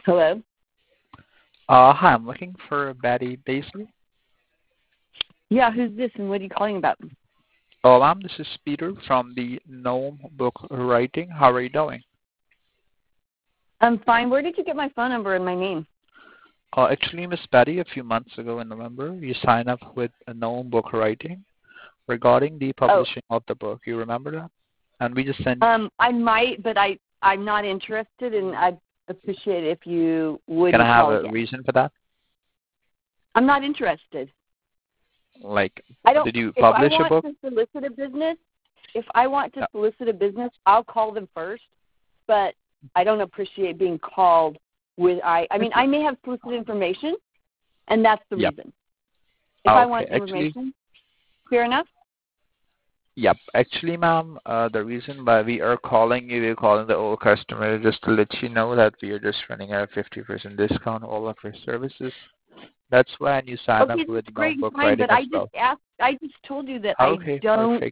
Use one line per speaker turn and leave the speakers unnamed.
Hello?
Hi, I'm looking for Betty Daisley.
Yeah, who's this and what are you calling about?
Oh, ma'am, this is Peter from the Gnome Book Writing. How are you doing?
I'm fine. Where did you get my phone number and my name?
Actually, Miss Betty, a few months ago in November, you signed up with Gnome Book Writing regarding the
Oh,
publishing of the book. You remember that? And we just sent.
I might, but I'm not interested, and I'd appreciate it if you
Can I
wouldn't
have
call
a
again.
reason for that?
I'm not interested.
Like,
I don't.
did you
If I
publish a
want
book?
to solicit a business, I'll call them first. But I don't appreciate being called with I mean, I may have solicited information, and that's the
Yep.
reason. If I
Okay.
want
Actually,
information, fair enough.
yep. Actually, ma'am, the reason why we are calling you, we're calling the old customer just to let you know that we are just running a 50% discount on all of our services. That's when you sign up
Okay,
with
that's great and
Notebook
fine,
Writing
but
as
I just
well.
asked. I just told you that I
Okay,
don't
perfect.